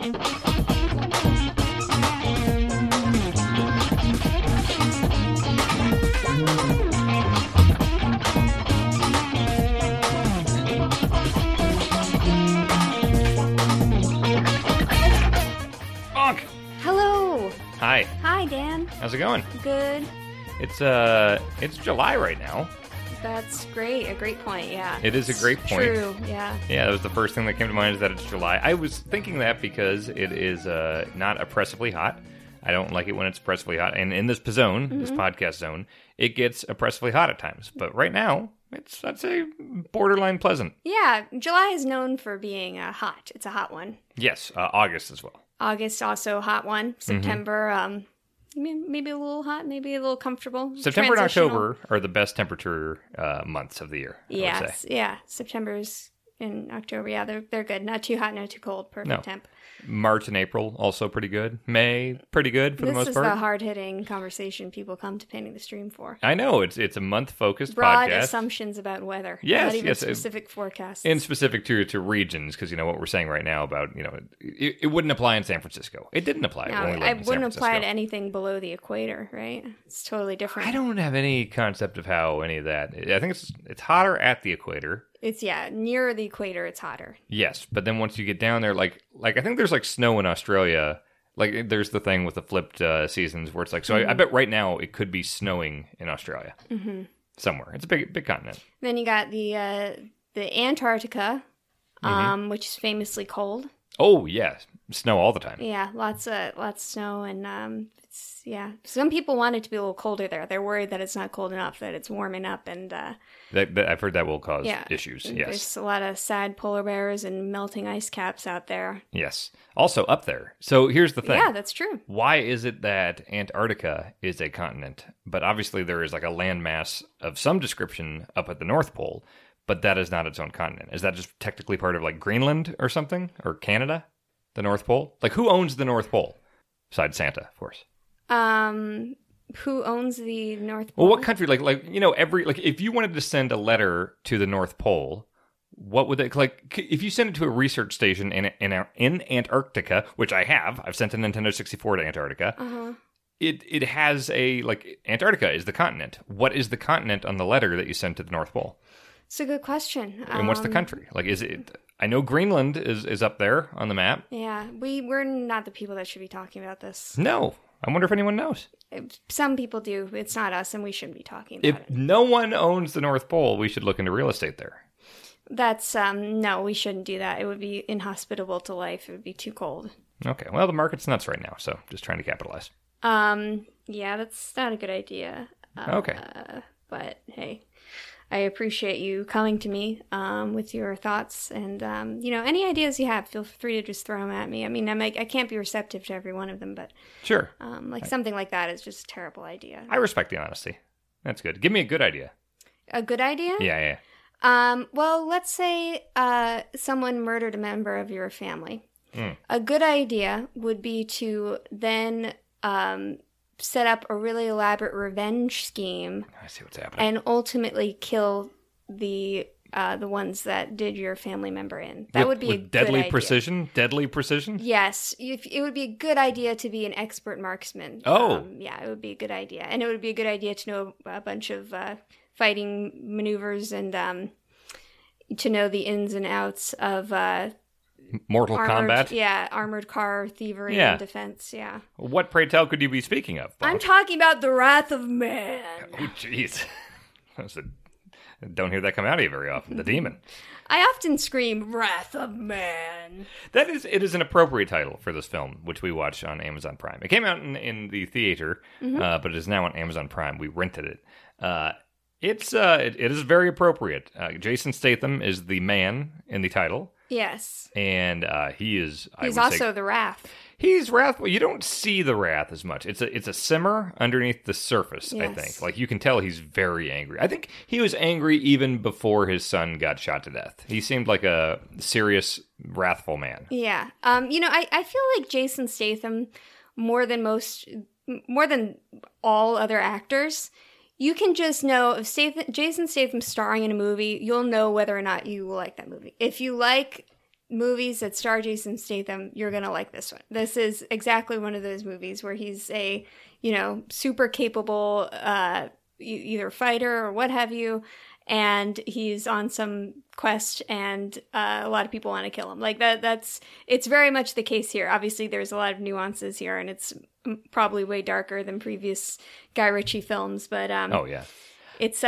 Hello. Hi. Hi, Dan. How's it going? Good. It's July right now. That's great. A great point, yeah. It is a great point. True, yeah. Yeah, that was the first thing that came to mind is that it's July. I was thinking that because it is not oppressively hot. I don't like it when it's oppressively hot. And in this zone, this podcast zone, it gets oppressively hot at times. But right now, it's, I'd say, borderline pleasant. Yeah, July is known for being hot. It's a hot one. Yes, August as well. August, also a hot one. September, maybe a little hot, maybe a little comfortable. September and Transitional. October are the best temperature months of the year, I would Yes, say. yeah. September's and October, yeah, they're good. Not too hot, not too cold. Perfect No. temp. March and April, also pretty good. May, pretty good for the most This is part. the hard-hitting conversation people come to Painting the Stream for. I know, it's a month-focused Broad podcast. assumptions about weather. Yes, Not even yes, specific forecasts. In specific to regions, because what we're saying right now about it wouldn't apply in San Francisco. It didn't apply. No, when we lived I in San wouldn't apply Francisco. to anything below the equator, right? It's totally different. I don't have any concept of how any of that. I think it's hotter at the equator. It's, near the equator, it's hotter. Yes, but then once you get down there, like I think there's like snow in Australia. Like there's the thing with the flipped seasons where it's like. So I bet right now it could be snowing in Australia somewhere. It's a big continent. Then you got the Antarctica, which is famously cold. Oh yeah, snow all the time. Yeah, lots of snow, and some people want it to be a little colder there. They're worried that it's not cold enough, that it's warming up, and I've heard that will cause issues. and Yes. there's a lot of sad polar bears and melting ice caps out there. Yes. Also up there. So here's the thing. Yeah, that's true. Why is it that Antarctica is a continent, but obviously there is like a landmass of some description up at the North Pole, but that is not its own continent? Is that just technically part of like Greenland or something? Or Canada? The North Pole? Like who owns the North Pole? Besides Santa, of course. Who owns the North Pole? Well, what country? If you wanted to send a letter to the North Pole, what would if you send it to a research station in Antarctica, which I've sent a Nintendo 64 to Antarctica. It has Antarctica is the continent. What is the continent on the letter that you sent to the North Pole? It's a good question. And what's the country? Is it? I know Greenland is up there on the map. Yeah, we're not the people that should be talking about this. No, I wonder if anyone knows. Some people do. It's not us, and we shouldn't be talking about If no one owns the North Pole, we should look into real estate there. That's no, we shouldn't do that. It would be inhospitable to life. It would be too cold. Okay, well the market's nuts right now, so just trying to capitalize. Yeah, that's not a good idea. Okay. But hey, I appreciate you coming to me with your thoughts, and any ideas you have, feel free to just throw them at me. I mean, I can't be receptive to every one of them, but Sure. Something like that is just a terrible idea. I respect the honesty. That's good. Give me a good idea. A good idea? Yeah. Well, let's say someone murdered a member of your family. A good idea would be to then set up a really elaborate revenge scheme. I see what's happening. And ultimately kill the ones that did your family member in. That would be a good deadly idea. precision. Deadly precision. Yes, it would be a good idea to be an expert marksman. Oh, yeah, it would be a good idea, and it would be a good idea to know a bunch of fighting maneuvers and to know the ins and outs of Mortal Kombat. Yeah, armored car thievery and defense. Yeah. What, pray tell, could you be speaking of, Bob? I'm talking about the Wrath of Man. Oh, jeez. Don't hear that come out of you very often. The demon. I often scream, Wrath of Man. It is an appropriate title for this film, which we watch on Amazon Prime. It came out in the theater, but it is now on Amazon Prime. We rented it. It is very appropriate. Jason Statham is the man in the title. Yes. And he is... He's also the Wrath. He's wrathful. You don't see the wrath as much. It's a simmer underneath the surface, I think. Like, you can tell he's very angry. I think he was angry even before his son got shot to death. He seemed like a serious, wrathful man. Yeah. I feel like Jason Statham, more than all other actors, you can just know if Jason Statham starring in a movie, you'll know whether or not you will like that movie. If you like movies that star Jason Statham, you're going to like this one. This is exactly one of those movies where he's a, super capable either fighter or what have you, and he's on some quest and a lot of people want to kill him. Like it's very much the case here. Obviously there's a lot of nuances here and it's probably way darker than previous Guy Ritchie films, but oh yeah. It's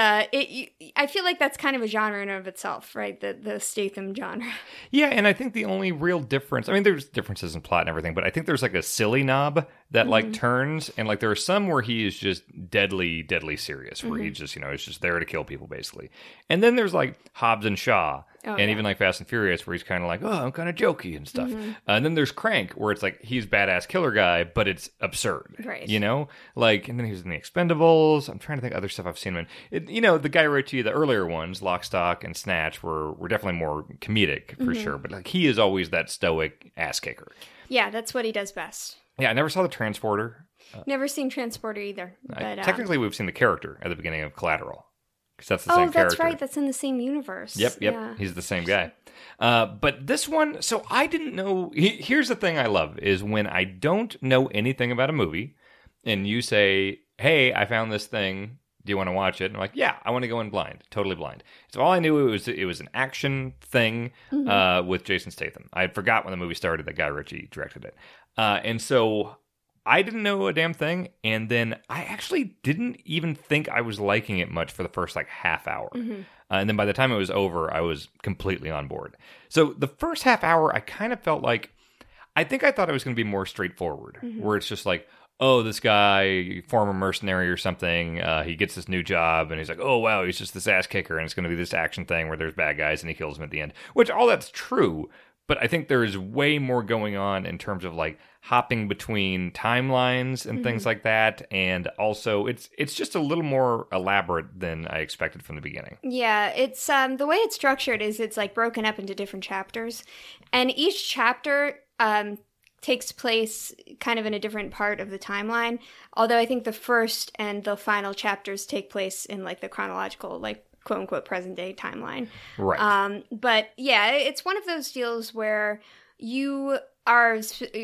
I feel like that's kind of a genre in and of itself, right? The Statham genre. Yeah, and I think the only real difference, I mean, there's differences in plot and everything, but I think there's like a silly knob that like turns, and like there are some where he is just deadly, deadly serious, where he just, is just there to kill people basically. And then there's like Hobbs and Shaw, even like Fast and Furious, where he's kind of like, oh, I'm kind of jokey and stuff. And then there's Crank, where it's like he's badass killer guy, but it's absurd, right? Like, and then he was in The Expendables. I'm trying to think of other stuff I've seen him in. The Guy Ritchie, the earlier ones, Lock, Stock, and Snatch, were definitely more comedic for sure. But like he is always that stoic ass kicker. Yeah, that's what he does best. Yeah, I never saw The Transporter. Never seen Transporter either. But, technically, we've seen the character at the beginning of Collateral. Because that's the same character. Oh, that's right. That's in the same universe. Yep. Yeah. He's the same guy. But this one, so I didn't know. Here's the thing I love, is when I don't know anything about a movie, and you say, hey, I found this thing. Do you want to watch it? And I'm like, yeah, I want to go in blind. Totally blind. So all I knew it was an action thing with Jason Statham. I had forgot when the movie started that Guy Ritchie directed it. And so I didn't know a damn thing. And then I actually didn't even think I was liking it much for the first like half hour. And then by the time it was over, I was completely on board. So the first half hour, I kind of felt like, I thought it was going to be more straightforward, where it's just like, oh, this guy, former mercenary or something, he gets this new job, and he's like, oh, wow, he's just this ass kicker, and it's going to be this action thing where there's bad guys, and he kills them at the end. Which, all that's true, but I think there is way more going on in terms of, like, hopping between timelines and things like that, and also, it's just a little more elaborate than I expected from the beginning. Yeah, it's, the way it's structured is it's, like, broken up into different chapters, and each chapter, takes place kind of in a different part of the timeline. Although I think the first and the final chapters take place in like the chronological, like quote unquote present day timeline. Right. But yeah, it's one of those deals where you are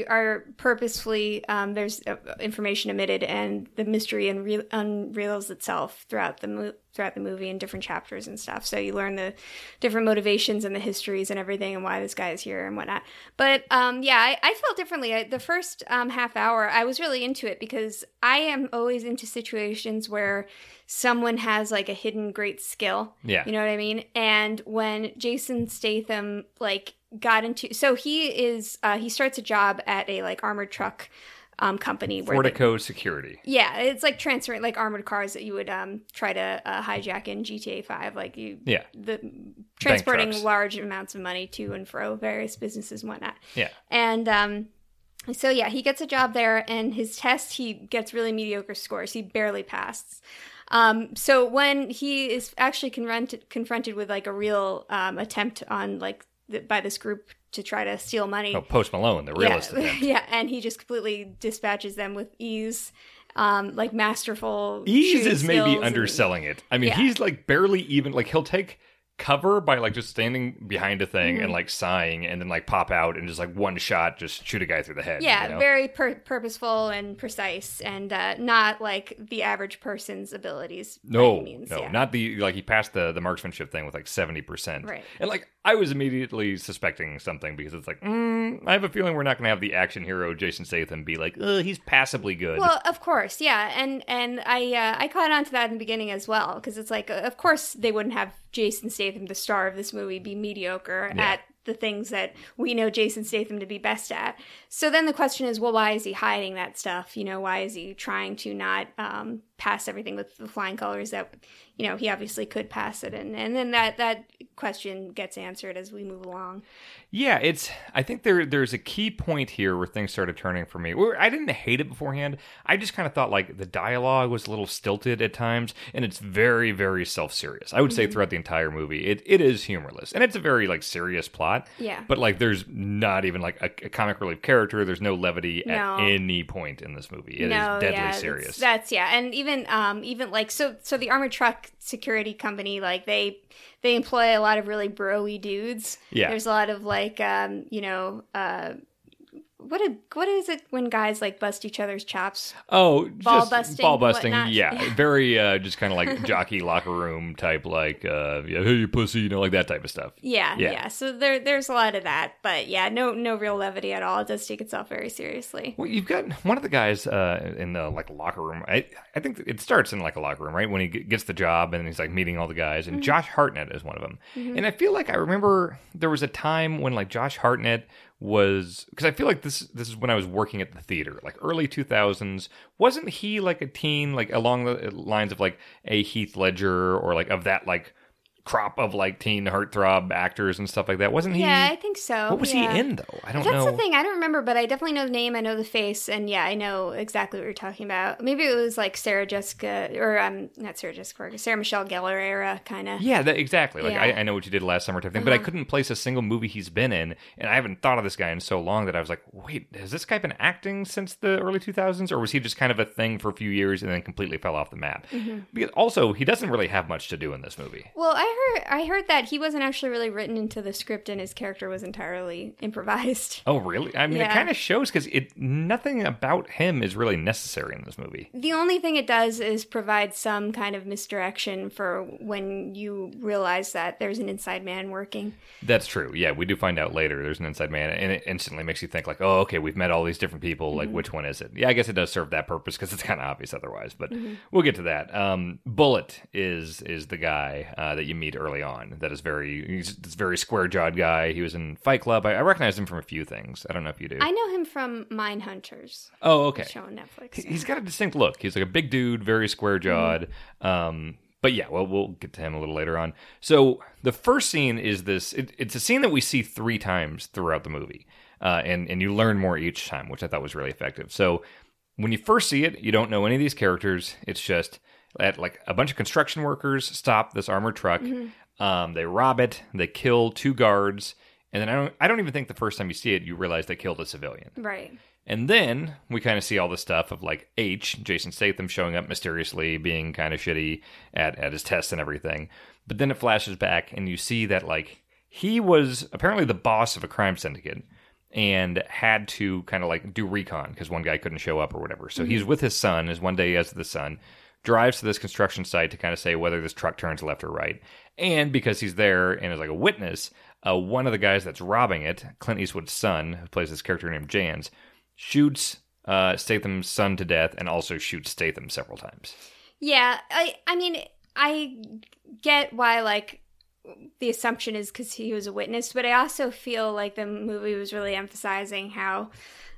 purposefully there's information omitted and the mystery unreveals itself throughout the movie in different chapters and stuff. So you learn the different motivations and the histories and everything and why this guy is here and whatnot. But I felt differently. The first half hour, I was really into it because I am always into situations where someone has like a hidden great skill. Yeah. You know what I mean? And when Jason Statham got into, so he starts a job at a like armored truck company. Fortico Security. Yeah, it's like transferring like armored cars that you would try to hijack in GTA 5. Like transporting large amounts of money to and fro various businesses and whatnot. Yeah. And so yeah, he gets a job there, and his test he gets really mediocre scores. He barely passes. So when he is actually confronted with like a real attempt on like by this group to try to steal money. Oh, Post Malone, the realist attempt. Yeah, and he just completely dispatches them with ease, like masterful. Ease is maybe underselling it. I mean, he's like barely even, like he'll take cover by like just standing behind a thing and like sighing and then like pop out and just like one shot just shoot a guy through the head. Yeah, very purposeful and precise and not like the average person's abilities. No, not the, like he passed the marksmanship thing with like 70%. Right. And like I was immediately suspecting something because it's like, I have a feeling we're not going to have the action hero Jason Statham be like, he's passably good. Well, of course, yeah. And I caught on to that in the beginning as well because it's like, of course they wouldn't have Jason Statham, the star of this movie, be mediocre at the things that we know Jason Statham to be best at. So then the question is, well, why is he hiding that stuff? Why is he trying to not pass everything with the flying colors that, he obviously could pass it. And then that question gets answered as we move along. Yeah, I think there's a key point here where things started turning for me. I didn't hate it beforehand. I just kind of thought like the dialogue was a little stilted at times, and it's very, very self-serious. I would say throughout the entire movie, it is humorless, and it's a very like serious plot. Yeah. But like there's not even like a comic relief character. There's no levity at any point in this movie. It is deadly serious. That's and even like so the armored truck Rock security company, like they employ a lot of really bro-y dudes. Yeah. There's a lot of like, what is it when guys like bust each other's chops? Oh, ball just busting, ball busting. whatnot. Yeah, very just kind of like jockey locker room type, like yeah, hey you pussy, you know, like that type of stuff. Yeah. So there's a lot of that, but yeah, no real levity at all. It does take itself very seriously. Well, you've got one of the guys in the like locker room. I think it starts in like a locker room, right? When he gets the job and he's like meeting all the guys, and Josh Hartnett is one of them. And I feel like I remember there was a time when like Josh Hartnett was, because I feel like this is when I was working at the theater, like early 2000s. Wasn't he like a teen, like along the lines of like a Heath Ledger or like of that like crop of like teen heartthrob actors and stuff like that? Wasn't he? Yeah, I think so. What was he in though? I don't know. That's the thing. I don't remember, but I definitely know the name. I know the face, and yeah, I know exactly what you're talking about. Maybe it was like Sarah Jessica, or not Sarah Jessica Parker, Sarah Michelle Gellar era kind of. Yeah, exactly. Like Yeah. I know what you did last summer type thing, but I couldn't place a single movie he's been in, and I haven't thought of this guy in so long that I was like, wait, has this guy been acting since the early 2000s, or was he just kind of a thing for a few years and then completely fell off the map? Because also, he doesn't really have much to do in this movie. Well, I heard that he wasn't actually really written into the script, and his character was entirely improvised. Oh, really? I mean, it Yeah. kind of shows because nothing about him is really necessary in this movie. The only thing it does is provide some kind of misdirection for when you realize that there's an inside man working. That's true. Yeah, we do find out later there's an inside man, and it instantly makes you think like, oh, okay, we've met all these different people. Like, which one is it? Yeah, I guess it does serve that purpose because it's kind of obvious otherwise. But we'll get to that. Bullet is the guy that you meet early on. He's this very square jawed guy. He was in Fight Club. I recognize him from a few things. I don't know if you do. I know him from Mindhunters. Oh, okay. Show on Netflix. He's got a distinct look. He's like a big dude, very square jawed. But yeah, well, we'll get to him a little later on. So the first scene is this. It's a scene that we see 3 times throughout the movie, and you learn more each time, which I thought was really effective. So when you first see it, you don't know any of these characters. It's just that like a bunch of construction workers stop this armored truck. They rob it. They kill 2 guards, and then I don't even think the first time you see it, you realize they killed a civilian. Right. And then we kind of see all the stuff of like Jason Statham, showing up mysteriously, being kind of shitty at his tests and everything. But then it flashes back, and you see that like he was apparently the boss of a crime syndicate and had to kind of like do recon because one guy couldn't show up or whatever. So he's with his son. Is one day he has the son, drives to this construction site to kind of say whether this truck turns left or right. And because he's there and is like a witness, one of the guys that's robbing it, Clint Eastwood's son, who plays this character named Jans, shoots Statham's son to death and also shoots Statham several times. Yeah, I mean, I get why, like, the assumption is because he was a witness, but I also feel like the movie was really emphasizing how,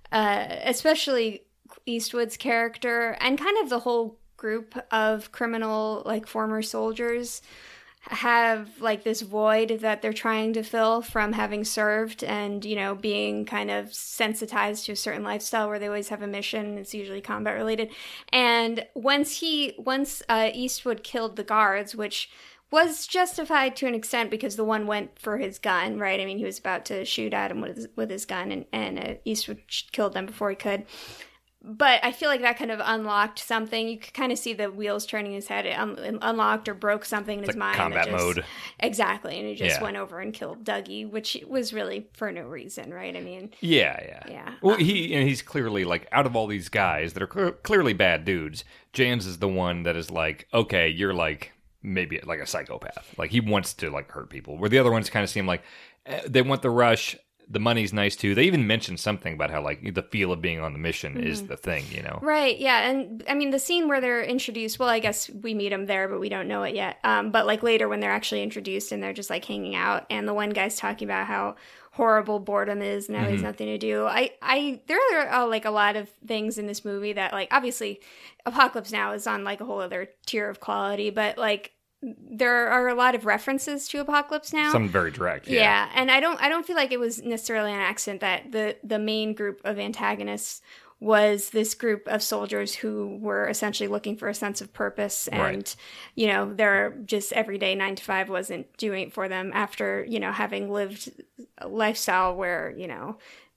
especially Eastwood's character and kind of the whole group of criminal, like, former soldiers have like this void that they're trying to fill from having served and, you know, being kind of sensitized to a certain lifestyle where they always have a mission. It's usually combat related. And once Eastwood killed the guards, which was justified to an extent because the one went for his gun, right? I mean, he was about to shoot at him with his gun, and Eastwood killed them before he could. But I feel like that kind of unlocked something. You could kind of see the wheels turning in his head. It unlocked or broke something in his mind. Combat mode. Exactly. And he just went over and killed Dougie, which was really for no reason, right? I mean... Yeah. Well, he's clearly, like, out of all these guys that are clearly bad dudes, Jans is the one that is like, okay, you're, like, maybe, like, a psychopath. Like, he wants to, like, hurt people. Where the other ones kind of seem like they want the rush... The money's nice too. They even mentioned something about how like the feel of being on the mission is the thing, you know? Right. Yeah. And I mean, the scene where they're introduced, well, I guess we meet them there, but we don't know it yet. But like later when they're actually introduced and they're just like hanging out and the one guy's talking about how horrible boredom is and how he has nothing to do. There are like a lot of things in this movie that like, obviously Apocalypse Now is on like a whole other tier of quality, but like, there are a lot of references to Apocalypse Now. Some very direct, yeah. And I don't feel like it was necessarily an accident that the main group of antagonists was this group of soldiers who were essentially looking for a sense of purpose and, you know, their just everyday 9 to 5 wasn't doing it for them after, you know, having lived a lifestyle where, you know,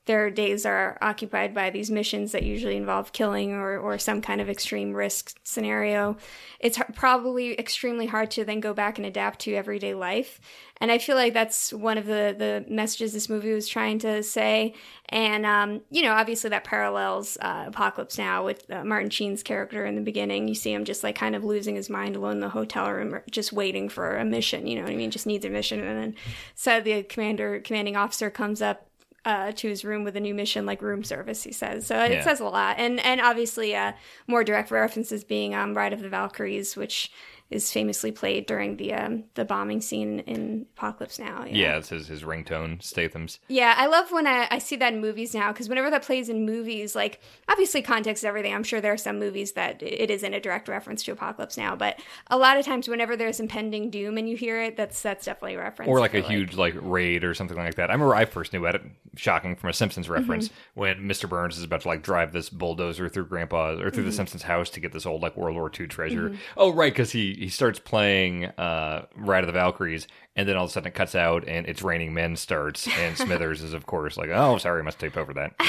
their days are occupied by these missions that usually involve killing or some kind of extreme risk scenario. It's probably extremely hard to then go back and adapt to everyday life. And I feel like that's one of the messages this movie was trying to say. And, obviously that parallels Apocalypse Now with Martin Sheen's character in the beginning. You see him just like kind of losing his mind alone in the hotel room, just waiting for a mission, you know what I mean? Just needs a mission. And then so the commanding officer comes up to his room with a new mission, like room service, he says. So it says a lot. And obviously more direct references being Ride of the Valkyries, which is famously played during the bombing scene in Apocalypse Now. Yeah, it's his ringtone, Statham's. Yeah, I love when I see that in movies now, because whenever that plays in movies, like, obviously context is everything. I'm sure there are some movies that it isn't a direct reference to Apocalypse Now, but a lot of times whenever there's impending doom and you hear it, that's definitely a reference. Or like a huge like raid or something like that. I remember I first knew about it, shocking, from a Simpsons reference, when Mr. Burns is about to like drive this bulldozer through Grandpa's or through the Simpsons house to get this old like World War II treasure. Oh, right, because he starts playing Ride of the Valkyries, and then all of a sudden it cuts out and It's Raining Men starts, and Smithers is of course like, oh, sorry, I must tape over that.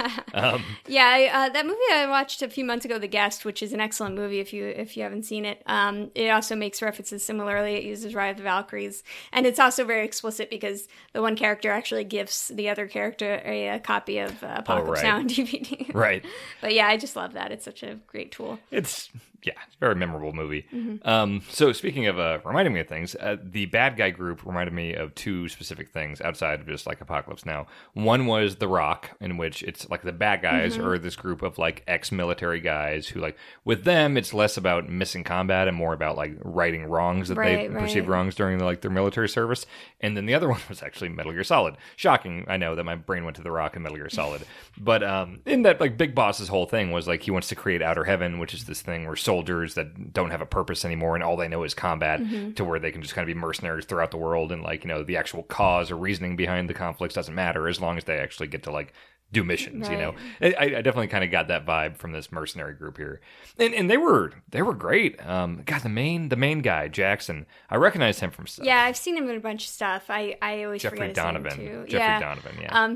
That movie I watched a few months ago, The Guest, which is an excellent movie if you haven't seen it. It also makes references similarly. It uses Ride of the Valkyries, and it's also very explicit because the one character actually gives the other character a copy of Apocalypse Now on DVD. Right. But yeah, I just love that. It's such a great tool. It's a very memorable movie. So speaking of reminding me of things, the bad guy group reminded me of two specific things outside of just like Apocalypse Now. One was The Rock, in which it's like the bad guys are this group of like ex-military guys who, like, with them it's less about missing combat and more about like righting wrongs that they perceived wrongs during like their military service. And then the other one was actually Metal Gear Solid. Shocking, I know that my brain went to The Rock and Metal Gear Solid. But in that, like, Big Boss's whole thing was like he wants to create Outer Heaven, which is this thing where soldiers that don't have a purpose anymore and all they know is combat, to where they can just kind of be mercenaries throughout the world, and like, the actual cause or reasoning behind the conflicts doesn't matter as long as they actually get to like do missions. I definitely kind of got that vibe from this mercenary group here, and they were great. God, the main guy, Jackson, I recognized him from stuff. Yeah, I've seen him in a bunch of stuff. I always Jeffrey forget Donovan. his name too. Jeffrey Donovan. Yeah.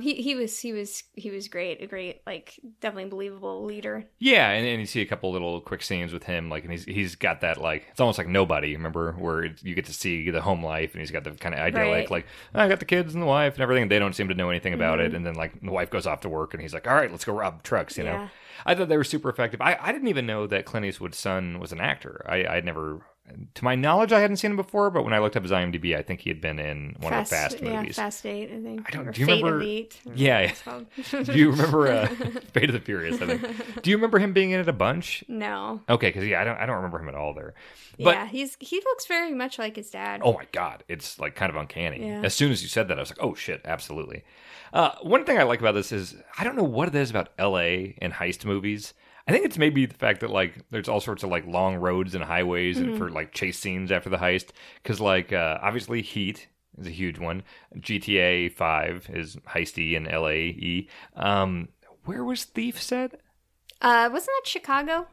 He was great. A great, like, definitely believable leader. Yeah, and you see a couple little quick scenes with him, like, and he's got that, like, it's almost like Nobody. Remember, where you get to see the home life, and he's got the kind of idyllic, like, I got the kids and the wife and everything, and they don't seem to know anything about it, and then like the wife goes off to work, and he's like, all right, let's go rob trucks. You know, I thought they were super effective. I didn't even know that Clint Eastwood's son was an actor. I'd never, to my knowledge, I hadn't seen him before, but when I looked up his IMDb, I think he had been in one of the Fast movies. Yeah, Fast 8, I think. Do you remember? Fate of 8. Yeah. Do you remember Fate of the Furious, I think. Do you remember him being in it a bunch? No. Okay, because I don't remember him at all there. But, he looks very much like his dad. Oh my God, it's like kind of uncanny. Yeah. As soon as you said that, I was like, oh shit, absolutely. One thing I like about this is, I don't know what it is about LA and heist movies. I think it's maybe the fact that like there's all sorts of like long roads and highways and for like chase scenes after the heist. Because like obviously Heat is a huge one. GTA 5 is heisty and LAE. Where was Thief set? Wasn't that Chicago?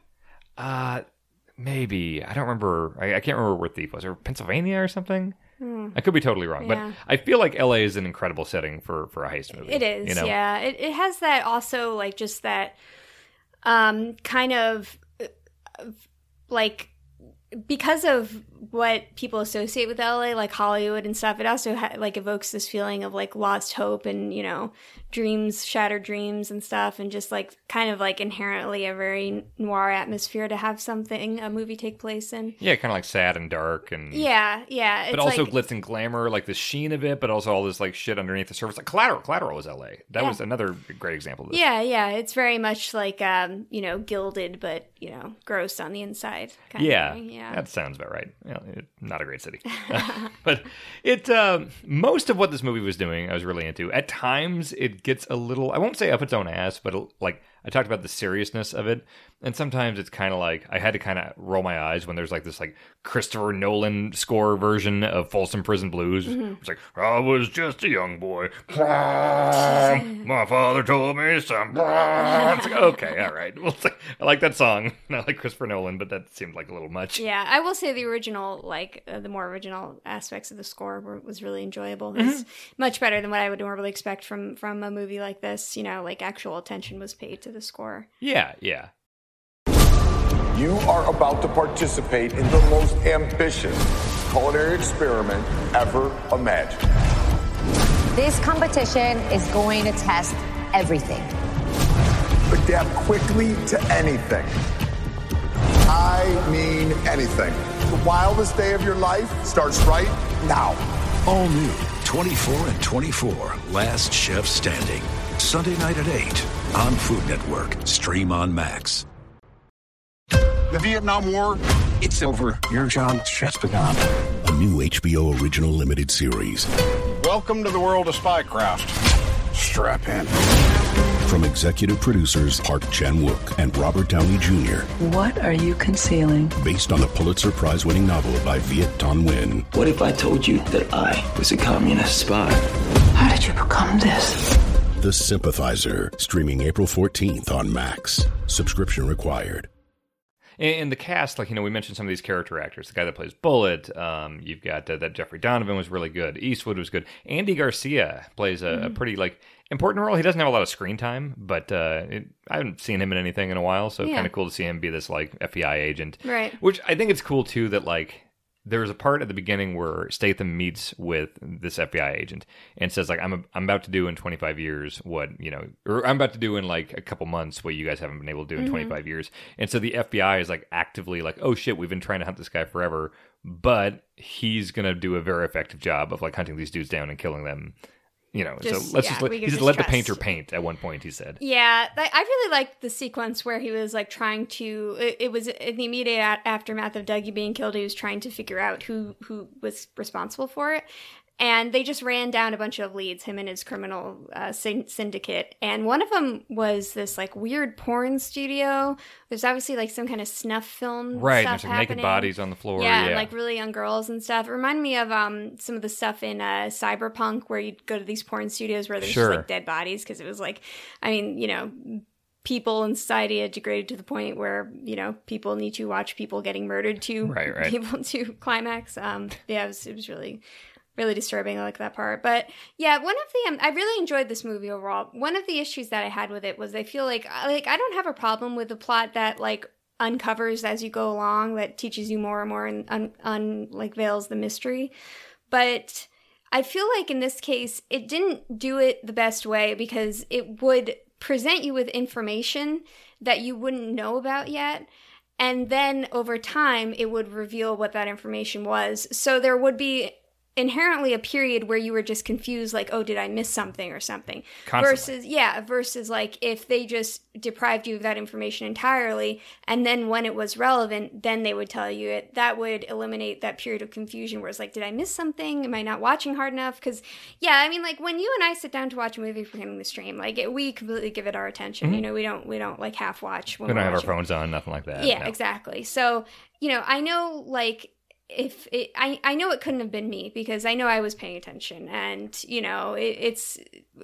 Maybe. I don't remember. I can't remember where Thief was. Or Pennsylvania or something? I could be totally wrong, but I feel like LA is an incredible setting for a heist movie. It is, yeah. It has that also, like, just that kind of, like, because of what people associate with LA, like Hollywood and stuff, it also like evokes this feeling of like lost hope and, dreams, shattered dreams and stuff, and just like kind of like inherently a very noir atmosphere to have a movie take place in. Yeah, kind of like sad and dark and yeah. But also like glitz and glamour, like the sheen of it, but also all this like shit underneath the surface. Like Collateral was LA. That was another great example of this. Yeah, it's very much like gilded, but gross on the inside. Kind of thing. Yeah, that sounds about right. Not a great city, but it most of what this movie was doing, I was really into. At times, it gets a little, I won't say up its own ass, but like I talked about the seriousness of it, and sometimes it's kind of like I had to kind of roll my eyes when there's like this like Christopher Nolan score version of Folsom Prison Blues. It's like, I was just a young boy, my father told me some. It's like, okay, all right, well, it's like, I like that song, not like Christopher Nolan, but that seemed like a little much. Yeah, I will say the original, like the more original aspects of the score was really enjoyable. It's much better than what I would normally expect from a movie like this, you know, like actual attention was paid to the score. Yeah, yeah. You are about to participate in the most ambitious culinary experiment ever imagined. This competition is going to test everything. Adapt quickly to anything. I mean anything. The wildest day of your life starts right now. All new 24 and 24, Last Chef Standing. Sunday night at 8 on Food Network. Stream on Max. The Vietnam War, It's over. Your job's just begun. A new HBO original limited series. welcome to the world of spycraft. Strap in. From executive producers Park Chan-wook and Robert Downey Jr. What are you concealing? Based on the Pulitzer Prize-winning novel by Viet Thanh Nguyen. What if I told you that I was a communist spy? How did you become this? The Sympathizer. Streaming April 14th on Max. Subscription required. And the cast, like, you know, we mentioned some of these character actors. The guy that plays Bullet, you've got that Jeffrey Donovan was really good. Eastwood was good. Andy Garcia plays a pretty, like, important role. He doesn't have a lot of screen time, but I haven't seen him in anything in a while, so kind of cool to see him be this, like, FBI agent. Right. Which I think it's cool, too, that, like, there's a part at the beginning where Statham meets with this FBI agent and says, like, I'm about to do in 25 years what, you know, or I'm about to do in, like, a couple months what you guys haven't been able to do in 25 years. And so the FBI is, like, actively like, oh, shit, we've been trying to hunt this guy forever, but he's going to do a very effective job of, like, hunting these dudes down and killing them. You know, Just- so let's yeah, just we let, can he just just let the trust. painter paint at one point, he said. Yeah, I really liked the sequence where he was like trying to. It was in the immediate aftermath of Dougie being killed. He was trying to figure out who was responsible for it, and they just ran down a bunch of leads, him and his criminal syndicate. And one of them was this like weird porn studio. There's obviously like some kind of snuff film, Right, Stuff there's like happening. naked bodies on the floor. Yeah, Yeah, and, like really young girls and stuff. It reminded me of some of the stuff in Cyberpunk where you'd go to these porn studios where there's Sure. just like dead bodies because it was like, I mean, you know, people in society had degraded to the point where, you know, people need to watch people getting murdered to Right. be able to climax. Yeah, it was really disturbing. I like that part. But yeah, one of the I really enjoyed this movie overall. One of the issues that I had with it was I feel like I don't have a problem with the plot that like uncovers as you go along, that teaches you more and more and like veils the mystery. But I feel like in this case, it didn't do it the best way because it would present you with information that you wouldn't know about yet. And then over time, it would reveal what that information was. So there would be inherently a period where you were just confused, like, oh, did I miss something or something? Constantly. Versus like if they just deprived you of that information entirely, and then when it was relevant, then they would tell you it. That would eliminate that period of confusion where it's like, did I miss something? Am I not watching hard enough? Because yeah, I mean, like when you and I sit down to watch a movie for Him the Stream, like we completely give it our attention. You know, we don't like half watch. When We don't we're have our watching. phones on, nothing like that. Yeah, no. exactly. So, you know, I know like I know it couldn't have been me because I know I was paying attention, and you know, it's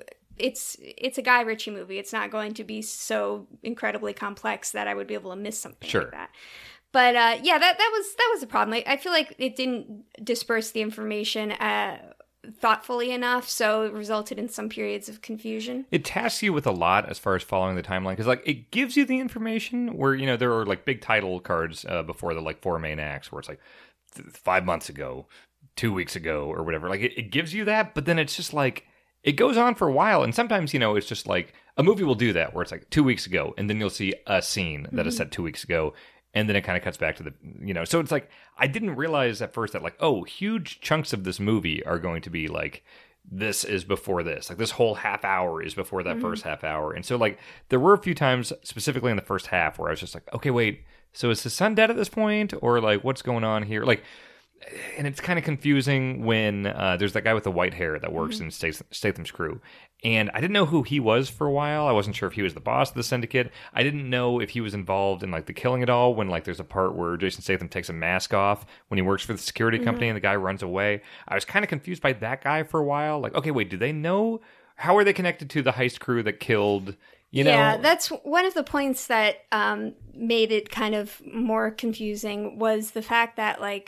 a Guy Ritchie movie. It's not going to be so incredibly complex that I would be able to miss something Sure. like that. But yeah, that was the problem. I feel like it didn't disperse the information thoughtfully enough, so it resulted in some periods of confusion. It tasks you with a lot as far as following the timeline, because like it gives you the information where, you know, there are like big title cards before the like 4 main acts where it's like 5 months ago, 2 weeks ago, or whatever. Like it gives you that, but then it's just like it goes on for a while, and sometimes, you know, it's just like a movie will do that where it's like 2 weeks ago, and then you'll see a scene that is set 2 weeks ago, and then it kind of cuts back to the, you know, so it's like I didn't realize at first that like, oh, huge chunks of this movie are going to be like, this is before this, like this whole half hour is before that first half hour. And so like there were a few times specifically in the first half where I was just like, okay, wait, so is his son dead at this point, or like what's going on here? Like, and it's kind of confusing when there's that guy with the white hair that works in Statham's crew. And I didn't know who he was for a while. I wasn't sure if he was the boss of the syndicate. I didn't know if he was involved in like the killing at all, when like there's a part where Jason Statham takes a mask off when he works for the security company and the guy runs away. I was kind of confused by that guy for a while. Like, okay, wait, do they know? How are they connected to the heist crew that killed, you know? Yeah, that's one of the points that made it kind of more confusing was the fact that like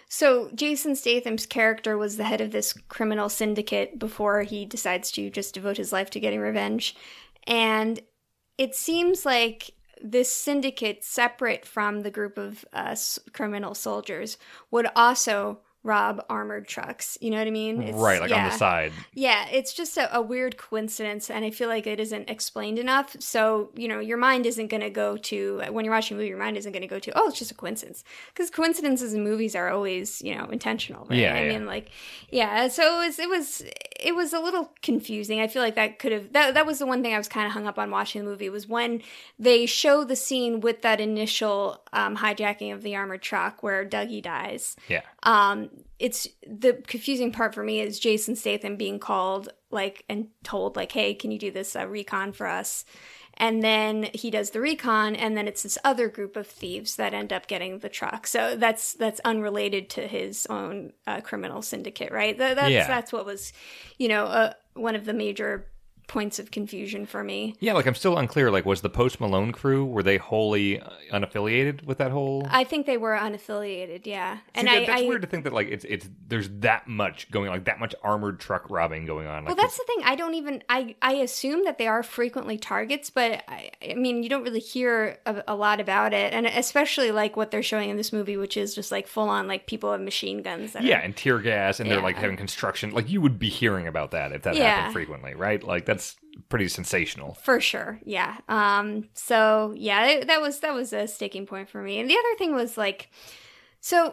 So Jason Statham's character was the head of this criminal syndicate before he decides to just devote his life to getting revenge. And it seems like this syndicate, separate from the group of criminal soldiers, would also rob armored trucks. You know what I mean? It's, right, like on the side. Yeah, it's just a weird coincidence, and I feel like it isn't explained enough. So, you know, your mind isn't going to go to, when you're watching a movie, your mind isn't going to go to, oh, it's just a coincidence. Because coincidences in movies are always, you know, intentional, right? Yeah, I mean, like, yeah, so it was a little confusing. I feel like that could have, that was the one thing I was kind of hung up on watching the movie, was when they show the scene with that initial hijacking of the armored truck where Dougie dies. Yeah. It's the confusing part for me is Jason Statham being called like and told like, hey, can you do this recon for us? And then he does the recon, and then it's this other group of thieves that end up getting the truck. So that's unrelated to his own criminal syndicate, right? That's what was, you know, one of the major points of confusion for me. Yeah, like I'm still unclear. Like, was the Post Malone crew, were they wholly unaffiliated with that whole? I think they were unaffiliated. Yeah, and that's weird to think that like it's there's that much going on, like that much armored truck robbing going on. Like, well, that's the thing. I don't even I assume that they are frequently targets, but I mean you don't really hear a lot about it, and especially like what they're showing in this movie, which is just like full on like people have machine guns. And tear gas, and they're like having construction. Like you would be hearing about that if that happened frequently, right? Like that's pretty sensational for sure. Yeah. So yeah, that was a sticking point for me. And the other thing was like, so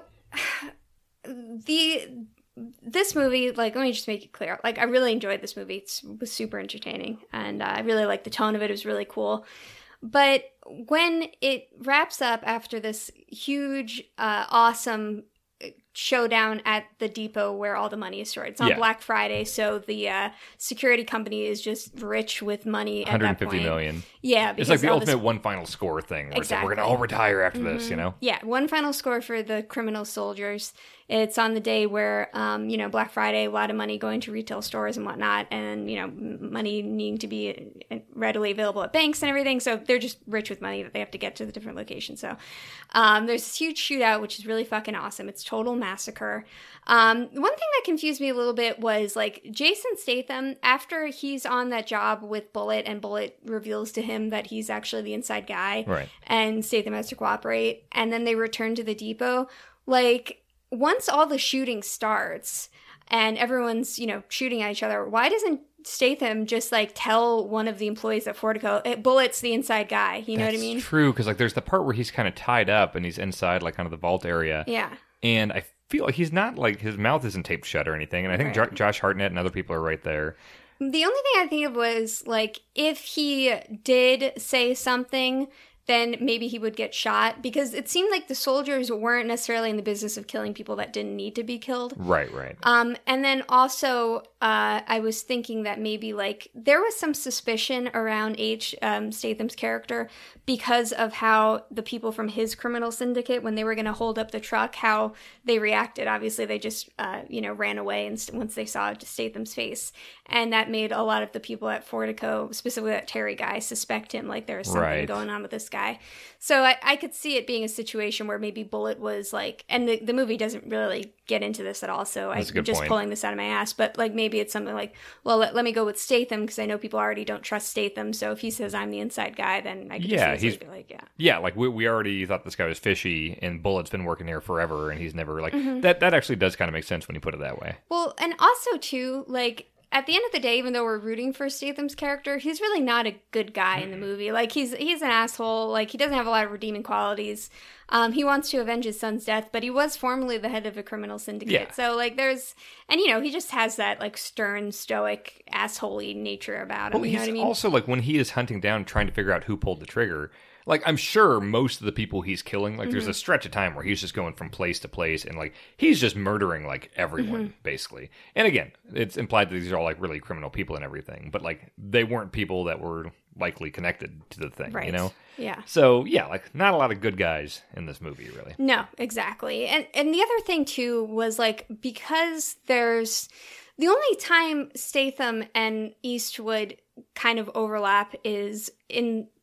this movie, like, let me just make it clear, like I really enjoyed this movie. It was super entertaining, and I really liked the tone of it. It was really cool. But when it wraps up after this huge awesome showdown at the depot where all the money is stored. It's on Black Friday, so the security company is just rich with money at that point. $150 million. Yeah. It's like the ultimate one final score thing. Where exactly. We're going to all retire after this, you know? Yeah, one final score for the criminal soldiers. It's on the day where, you know, Black Friday, a lot of money going to retail stores and whatnot, and, you know, money needing to be readily available at banks and everything. So they're just rich with money that they have to get to the different locations. So there's this huge shootout, which is really fucking awesome. It's total massacre. One thing that confused me a little bit was, like, Jason Statham, after he's on that job with Bullet, and Bullet reveals to him that he's actually the inside guy, right, and Statham has to cooperate, and then they return to the depot, like, once all the shooting starts and everyone's, you know, shooting at each other, why doesn't Statham just, like, tell one of the employees at Fortico, Bullet's the inside guy? You know what I mean? That's true, because, like, there's the part where he's kind of tied up and he's inside, like, kind of the vault area. Yeah. And I feel like he's not, like, his mouth isn't taped shut or anything. And I think Josh Hartnett and other people are right there. The only thing I think of was, like, if he did say something, then maybe he would get shot, because it seemed like the soldiers weren't necessarily in the business of killing people that didn't need to be killed. Right, right. And then also, I was thinking that maybe, like, there was some suspicion around Statham's character because of how the people from his criminal syndicate, when they were going to hold up the truck, how they reacted. Obviously, they just, you know, ran away once they saw Statham's face. And that made a lot of the people at Fortico, specifically that Terry guy, suspect him, like there was something going on with this guy. So I could see it being a situation where maybe Bullet was like, and the movie doesn't really get into this at all, so I'm just pulling this out of my ass, but like maybe it's something like, well, let me go with Statham, because I know people already don't trust Statham, so if he says I'm the inside guy, then I could just easily be like, yeah, like we already thought this guy was fishy, and Bullet's been working here forever, and he's never, like, that actually does kind of make sense when you put it that way. Well, and also too, like, at the end of the day, even though we're rooting for Statham's character, he's really not a good guy in the movie. Like, he's an asshole. Like, he doesn't have a lot of redeeming qualities. He wants to avenge his son's death, but he was formerly the head of a criminal syndicate. Yeah. So, like, and, you know, he just has that, like, stern, stoic, assholey nature about him. Well, you know what I mean? Also, like, when he is hunting down, trying to figure out who pulled the trigger, like, I'm sure most of the people he's killing, like, there's a stretch of time where he's just going from place to place, and, like, he's just murdering, like, everyone, basically. And again, it's implied that these are all, like, really criminal people and everything, but, like, they weren't people that were likely connected to the thing, you know? Yeah. So, yeah, like, not a lot of good guys in this movie, really. No, exactly. And the other thing, too, was, like, because there's... The only time Statham and Eastwood kind of overlap is in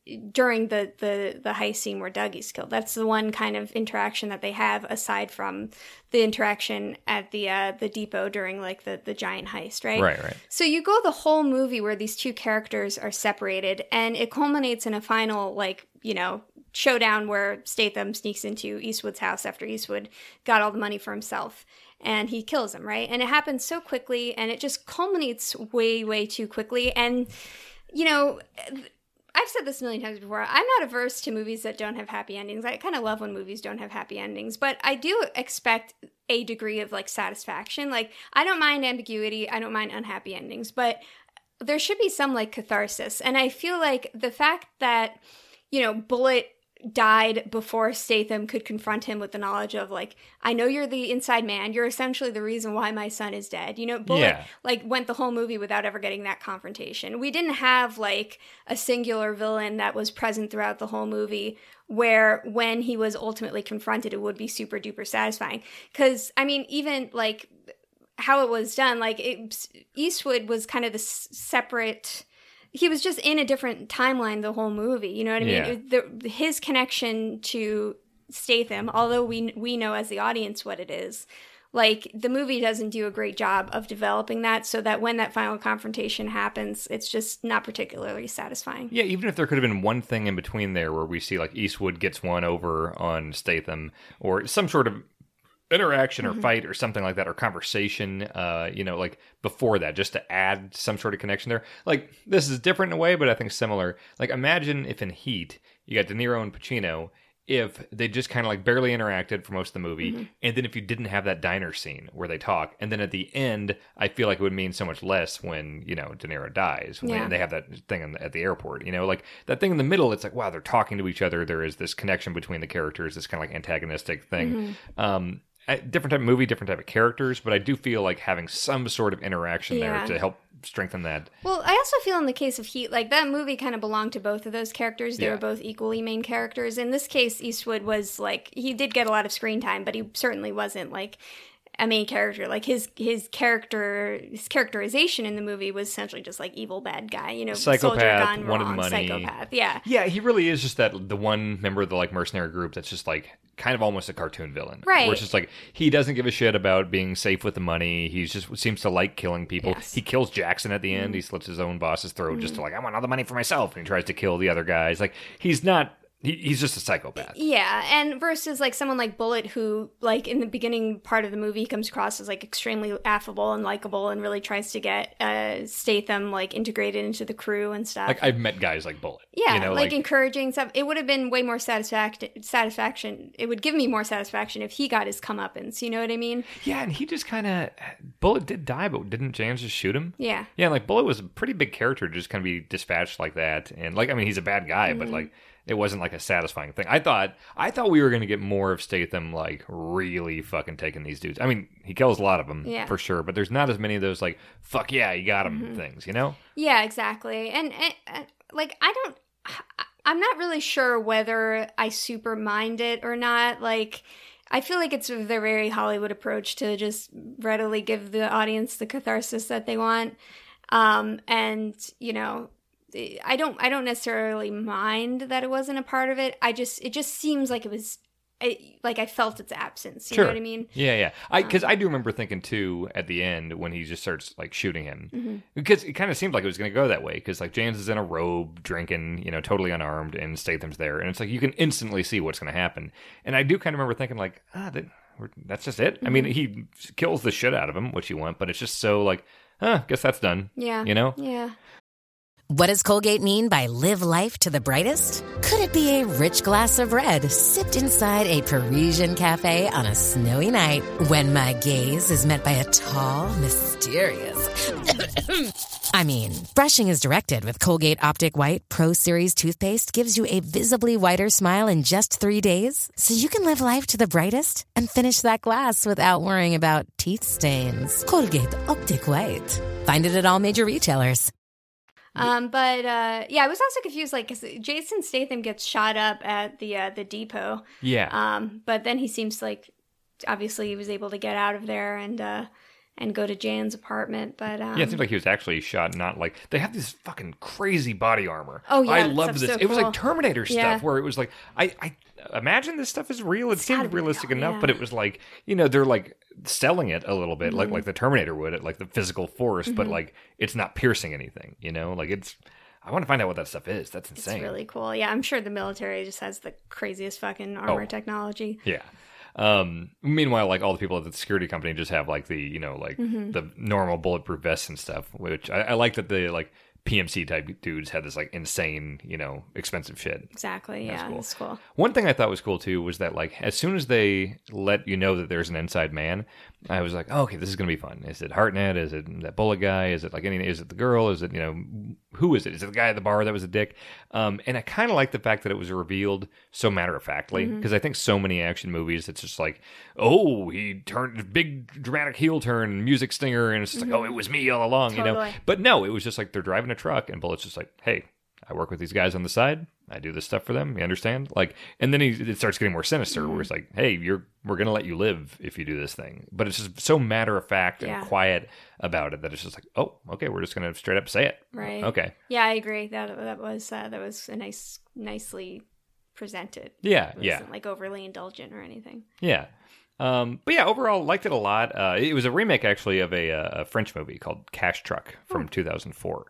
during the heist scene where Dougie's killed. That's the one kind of interaction that they have aside from the interaction at the depot during like the giant heist, right? Right. So you go the whole movie where these two characters are separated, and it culminates in a final like, you know, showdown where Statham sneaks into Eastwood's house after Eastwood got all the money for himself. And he kills him, right? And it happens so quickly, and it just culminates way, way too quickly. And, you know, I've said this a million times before. I'm not averse to movies that don't have happy endings. I kind of love when movies don't have happy endings. But I do expect a degree of, like, satisfaction. Like, I don't mind ambiguity. I don't mind unhappy endings. But there should be some, like, catharsis. And I feel like the fact that, you know, Bullitt died before Statham could confront him with the knowledge of like, I know you're the inside man. You're essentially the reason why my son is dead. You know, Bullitt like went the whole movie without ever getting that confrontation. We didn't have like a singular villain that was present throughout the whole movie where when he was ultimately confronted, it would be super duper satisfying. Because, I mean, even like how it was done, like Eastwood was kind of the separate... He was just in a different timeline the whole movie. You know what I mean? Yeah. His connection to Statham, although we know as the audience what it is, like the movie doesn't do a great job of developing that, so that when that final confrontation happens, it's just not particularly satisfying. Yeah, even if there could have been one thing in between there where we see like Eastwood gets one over on Statham or some sort of interaction or fight or something like that, or conversation, you know, like before that, just to add some sort of connection there. Like, this is different in a way, but I think similar. Like, imagine if in Heat, you got De Niro and Pacino, if they just kind of like barely interacted for most of the movie, and then if you didn't have that diner scene where they talk, and then at the end, I feel like it would mean so much less when, you know, De Niro dies, when they have that thing at the airport, you know, like that thing in the middle, it's like, wow, they're talking to each other, there is this connection between the characters, this kind of like antagonistic thing. Different type of movie, different type of characters, but I do feel like having some sort of interaction there to help strengthen that. Well, I also feel in the case of Heat, like that movie kind of belonged to both of those characters. They were both equally main characters. In this case, Eastwood was like, he did get a lot of screen time, but he certainly wasn't like a main character. Like his characterization in the movie was essentially just like evil bad guy, you know, psychopath, soldier gone wanted wrong, money. psychopath. Yeah, he really is just the one member of the like mercenary group that's just like kind of almost a cartoon villain, right? Where it's just like he doesn't give a shit about being safe with the money. He just seems to like killing people. Yes. He kills Jackson at the end. He slits his own boss's throat just to like, I want all the money for myself, and he tries to kill the other guys. Like he's not. He's just a psychopath. Yeah, and versus like someone like Bullitt who, like in the beginning part of the movie, comes across as like extremely affable and likable and really tries to get Statham like integrated into the crew and stuff. Like I've met guys like Bullitt. Yeah, you know, like encouraging stuff. It would have been way more satisfaction. It would give me more satisfaction if he got his comeuppance. You know what I mean? Yeah, and he just kind of... Bullitt did die, but didn't James just shoot him? Yeah. Yeah, like Bullitt was a pretty big character to just kind of be dispatched like that. And like, I mean, he's a bad guy, but like... It wasn't like a satisfying thing. I thought we were going to get more of Statham like really fucking taking these dudes. I mean, he kills a lot of them for sure, but there's not as many of those like fuck yeah, you got him things, you know? Yeah, exactly. And like I'm not really sure whether I super mind it or not. Like I feel like it's the very Hollywood approach to just readily give the audience the catharsis that they want. And you know, I don't necessarily mind that it wasn't a part of it. It just seems like it was, like I felt its absence. You know what I mean? Yeah. Because I do remember thinking too at the end when he just starts like shooting him, because it kind of seemed like it was going to go that way. Because like James is in a robe drinking, you know, totally unarmed, and Statham's there, and it's like you can instantly see what's going to happen. And I do kind of remember thinking like, that's just it. I mean, he kills the shit out of him, which you want, but it's just so like, guess that's done. Yeah. You know? Yeah. What does Colgate mean by live life to the brightest? Could it be a rich glass of red sipped inside a Parisian cafe on a snowy night when my gaze is met by a tall, mysterious... I mean, brushing is directed with Colgate Optic White Pro Series toothpaste gives you a visibly whiter smile in just 3 days, so you can live life to the brightest and finish that glass without worrying about teeth stains. Colgate Optic White. Find it at all major retailers. I was also confused, like, cause Jason Statham gets shot up at the depot. Yeah. But then he seems like, obviously he was able to get out of there and and go to Jan's apartment. But yeah, it seems like he was actually shot. Not like they have this fucking crazy body armor. Oh yeah, I love this. So it was cool. like Terminator stuff, Yeah. where it was like I imagine this stuff is real. It seemed realistic real, enough, yeah. but it was like, you know, they're like selling it a little bit, like the Terminator would, at like the physical force, but like it's not piercing anything. You know, like it's. I want to find out what that stuff is. That's insane. It's really cool. Yeah, I'm sure the military just has the craziest fucking armor technology. Yeah. Meanwhile, like all the people at the security company just have like the, you know, like the normal bulletproof vests and stuff, which I like that the like PMC type dudes had this like insane, you know, expensive shit. Exactly. Yeah, cool. that's cool. One thing I thought was cool too was that like as soon as they let you know that there's an inside man, I was like, oh, okay, this is gonna be fun. Is it Hartnett? Is it that bullet guy? Is it like any? Is it the girl? Is it, you know, who is it? Is it the guy at the bar that was a dick? And I kind of like the fact that it was revealed so matter of factly, because I think so many action movies it's just like, oh, he turned big dramatic heel turn, music stinger, and it's just like, oh, it was me all along, you know. But no, it was just like they're driving a truck and Bullet's just like, hey, I work with these guys on the side. I do this stuff for them. You understand? Like, and then it starts getting more sinister, where it's like, hey, we're gonna let you live if you do this thing. But it's just so matter of fact and quiet about it that it's just like, oh, okay, we're just gonna straight up say it. Right. Okay. Yeah, I agree. That was a nicely presented. Yeah. It wasn't like overly indulgent or anything. Yeah. But yeah, overall, liked it a lot. It was a remake, actually, of a French movie called Cash Truck from 2004.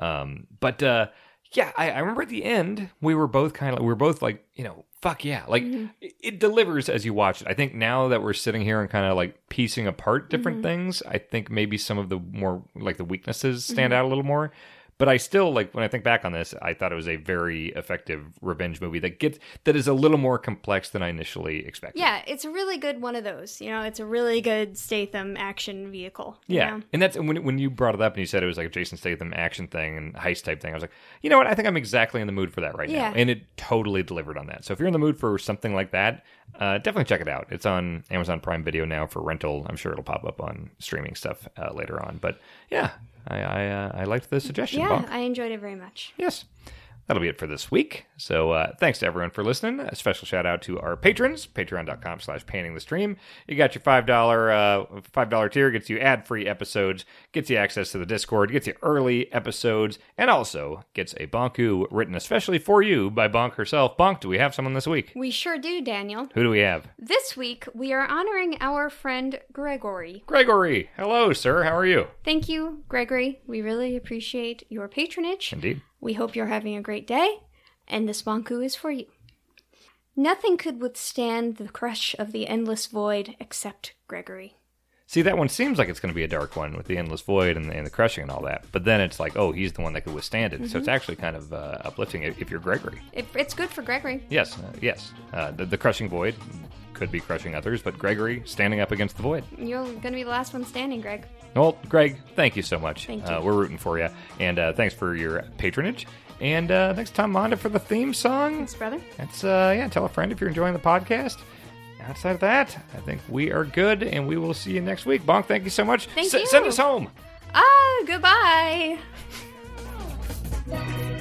Yeah, I remember at the end, we were both like, you know, fuck yeah. Like, it delivers as you watch it. I think now that we're sitting here and kind of like piecing apart different things, I think maybe some of the more, like the weaknesses stand out a little more. But I still, like, when I think back on this, I thought it was a very effective revenge movie that is a little more complex than I initially expected. Yeah, it's a really good one of those. You know, it's a really good Statham action vehicle. Yeah, know? And that's when you brought it up and you said it was like a Jason Statham action thing and heist type thing. I was like, you know what? I think I'm exactly in the mood for that right now. And it totally delivered on that. So if you're in the mood for something like that, definitely check it out. It's on Amazon Prime Video now for rental. I'm sure it'll pop up on streaming stuff later on. But yeah. I liked the suggestion. Yeah, Bonk. I enjoyed it very much. Yes. That'll be it for this week. So thanks to everyone for listening. A special shout out to our patrons, patreon.com/paintingthestream. You got your $5 tier, gets you ad-free episodes, gets you access to the Discord, gets you early episodes, and also gets a Bonku written especially for you by Bonk herself. Bonk, do we have someone this week? We sure do, Daniel. Who do we have? This week, we are honoring our friend Gregory. Gregory! Hello, sir. How are you? Thank you, Gregory. We really appreciate your patronage. Indeed. We hope you're having a great day, and this Bonku is for you. Nothing could withstand the crush of the endless void except Gregory. See, that one seems like it's going to be a dark one with the endless void and the crushing and all that. But then it's like, oh, he's the one that could withstand it. So it's actually kind of uplifting if you're Gregory. It's good for Gregory. Yes, yes. The crushing void could be crushing others, but Gregory standing up against the void. You're going to be the last one standing, Greg. Well, Greg, thank you so much. Thank you. We're rooting for you. And thanks for your patronage. And thanks, Tom Monda, for the theme song. Thanks, brother. That's, tell a friend if you're enjoying the podcast. Outside of that, I think we are good, and we will see you next week. Bonk, thank you so much. Thank you. Send us home. Goodbye.